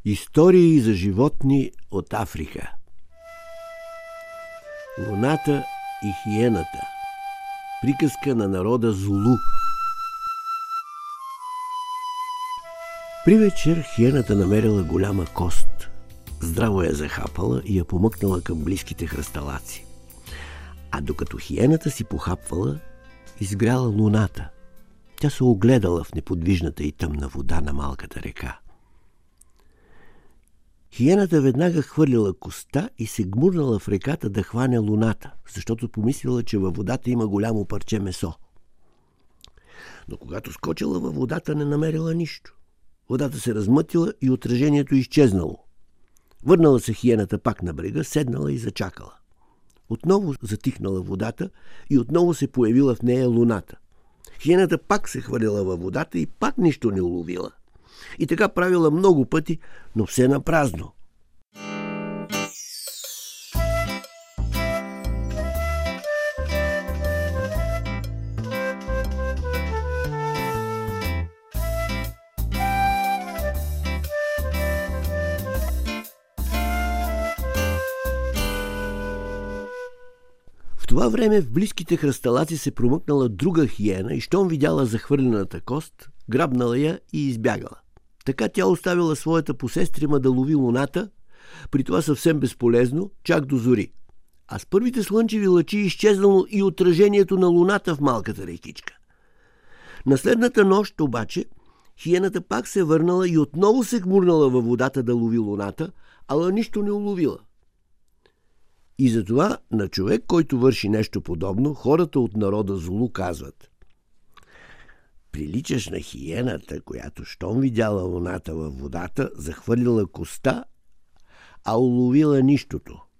Истории за животни от Африка. Луната и хиената. Приказка на народа Зулу. При вечер хиената намерила голяма кост. Здраво я захапала и я помъкнала към близките хръсталаци. А докато хиената си похапвала, изгряла луната. Тя се огледала в неподвижната и тъмна вода на малката река. Хиената веднага хвърлила коста и се гмурнала в реката да хване луната, защото помислила, че във водата има голямо парче месо. Но когато скочила във водата, не намерила нищо. Водата се размътила и отражението изчезнало. Върнала се хиената пак на брега, седнала и зачакала. Отново затихнала водата и отново се появила в нея луната. Хиената пак се хвърлила във водата и пак нищо не уловила. И така правила много пъти, но все напразно. В това време в близките хръсталаци се промъкнала друга хиена и щом видяла захвърлената кост, грабнала я и избягала. Така тя оставила своята посестрима да лови луната, при това съвсем безполезно, чак до зори. А с първите слънчеви лъчи изчезнало и отражението на луната в малката рекичка. На следната нощ обаче хиената пак се върнала и отново се гмурнала във водата да лови луната, ала нищо не уловила. И затова на човек, който върши нещо подобно, хората от народа Зулу казват: приличаш на хиената, която щом видяла луната във водата, захвърлила коста, а уловила нищото.